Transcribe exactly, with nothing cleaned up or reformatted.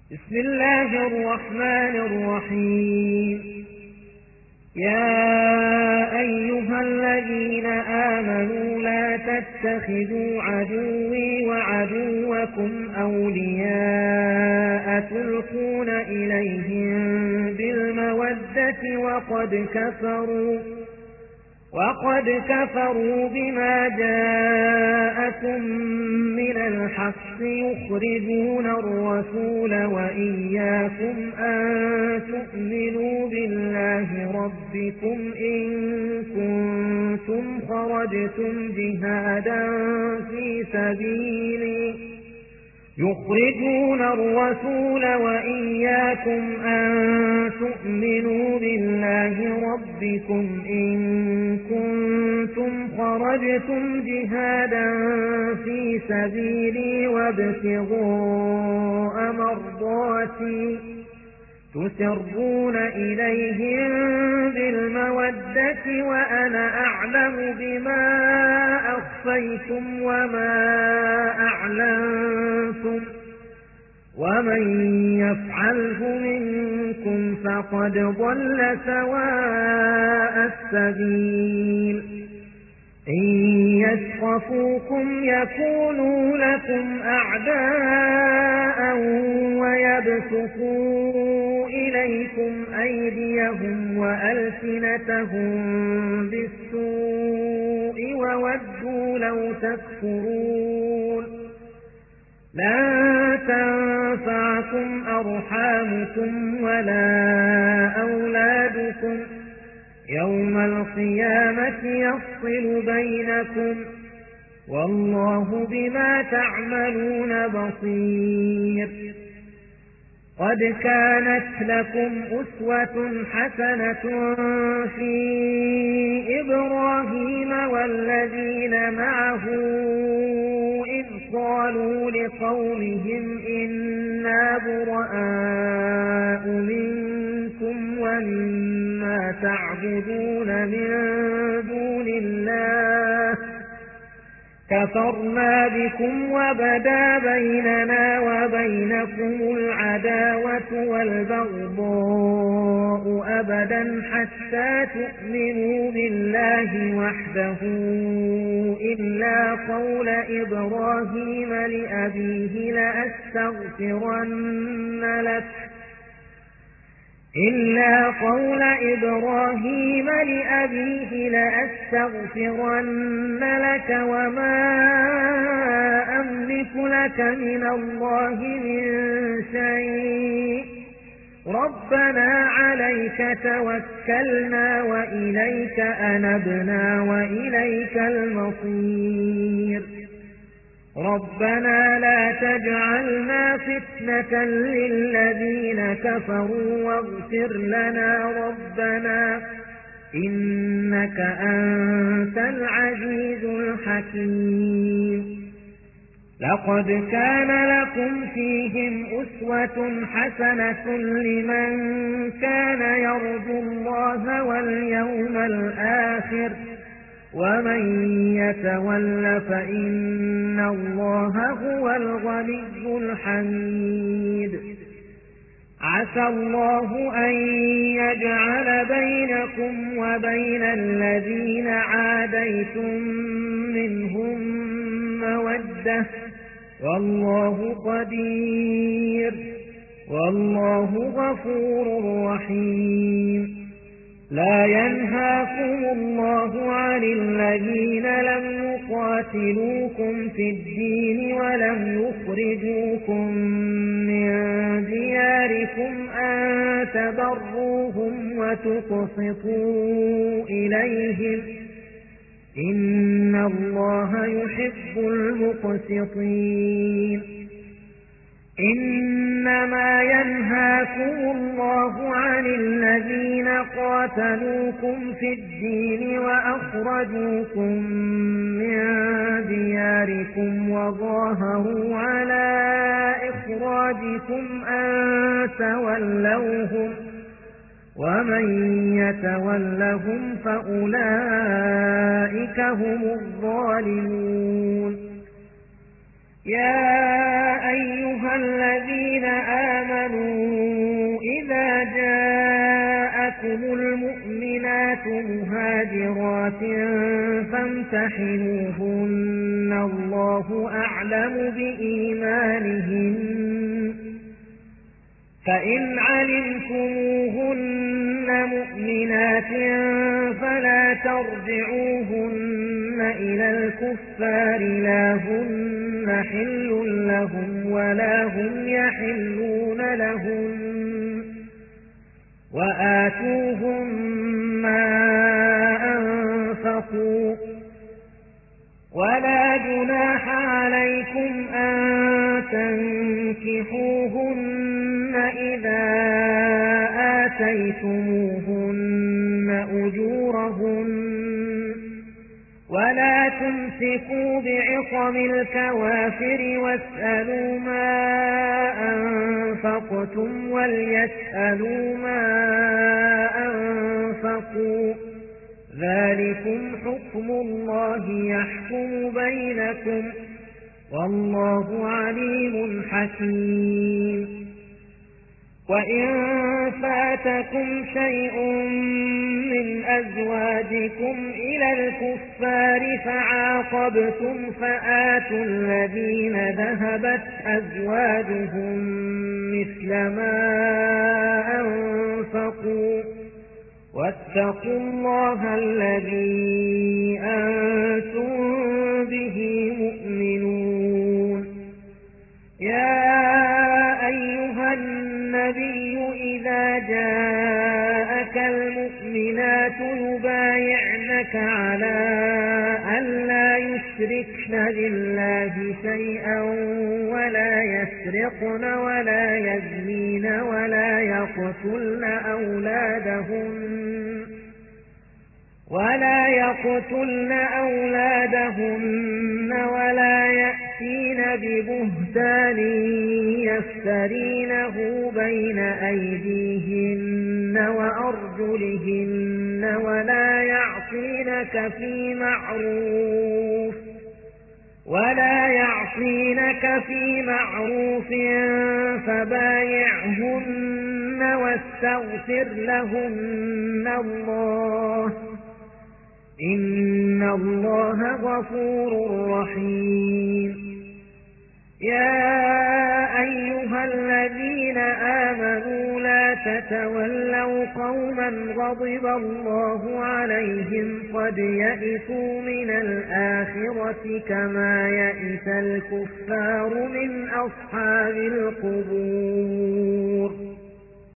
بسم الله الرحمن الرحيم. يا أيها الذين آمنوا لا تتخذوا عدوي وعدوكم أولياء تلقون إليهم بالمودة وقد كفروا وقد كفروا بما جاءكم من الحق يخرجون الرسول وإياكم أن تؤمنوا بالله ربكم إن كنتم خرجتم جهادا في سبيلي يخرجون الرسول وإياكم أن تؤمنوا بالله ربكم إن كنتم خرجتم جهادا في سبيلي وابتغاء مرضاتي تسرون إليهم بالمودة وأنا أعلم بما أخفيتم وما أعلنتم ومن يفعله منكم فقد ضل سواء السبيل إن يثقفوكم يكونوا لكم أعداء ويبسطوا إليكم أيديهم وألسنتهم بالسوء وودوا لو تكفرون لن تنفعكم أرحامكم ولا أولادكم يوم القيامة يفصل بينكم والله بما تعملون بصير. قد كانت لكم أسوة حسنة في إبراهيم والذين معه إذ قالوا لقومهم إنا براء منكم ومما تعبدون من دون الله كفرنا بكم وبدا بيننا وبينكم العداوة والبغضاء أبدا حتى تؤمنوا بالله وحده إلا قول إبراهيم لأبيه لأستغفرن لك إلا قول إبراهيم لأبيه لأستغفرن لك وما أملك لك من الله من شيء ربنا عليك توكلنا وإليك أنبنا وإليك المصير ربنا لا تجعلنا فتنة للذين كفروا واغفر لنا ربنا إنك أنت العزيز الحكيم. لقد كان لكم فيهم أسوة حسنة لمن كان يرجو الله واليوم الآخر ومن يتول فإن الله هو الغني الحميد. عسى الله أن يجعل بينكم وبين الذين عاديتم منهم مودة والله قدير والله غفور رحيم. لا ينهاكم الله عن الذين لم يقاتلوكم في الدين ولم يخرجوكم من دياركم أن تبروهم وتقسطوا إليهم إن الله يحب المقسطين. إنما ينهاكم الله عن الذين قاتلوكم في الدين وأخرجوكم من دياركم وظاهروا على إخراجكم أن تولوهم ومن يتولهم فأولئك هم الظالمون. يا أيها الذين آمنوا آمنوا إذا جاءكم المؤمنات مهاجرات فامتحنوهن الله أعلم بإيمانهن فإن علمتموهن مؤمنات فلا ترجعوهن إلى الكفار لا هن حل لهم ولا هم يحلون لهم وآتوهم ما أنفقوا ولا جناح عليكم أن تنكحوهن إذا آتيتموهن أجورهن ولا تمسكوا بعصم الكوافر واسألوا ما أنفقتم وليسألوا ما أنفقوا ذلكم حكم الله يحكم بينكم والله عليم حكيم وإن فاتكم شيء من أزواجكم إلى الكفار فعاقبتم فآتوا الذين ذهبت أزواجهم مثل ما أنفقوا واتقوا الله الذي أنتم به مؤمنون يا أيها النبي إذا جاءك المؤمنات يبايعنك على أن لا يشركن بالله شيئا ولا يسرقن ولا يزنين ولا يقتلن أولادهن ولا يقتلن أولادهن ولا يأتين ببهتان يفترينه بين أيديهن وأرجلهن ولا يعصينك في معروف ولا يعصينك في معروف فبايعهن واستغفر لهن الله إن الله غفور رحيم يا أيها الذين آمنوا لا تتولوا قوما غضب الله عليهم قد يئسوا من الآخرة كما يئس الكفار من أصحاب القبور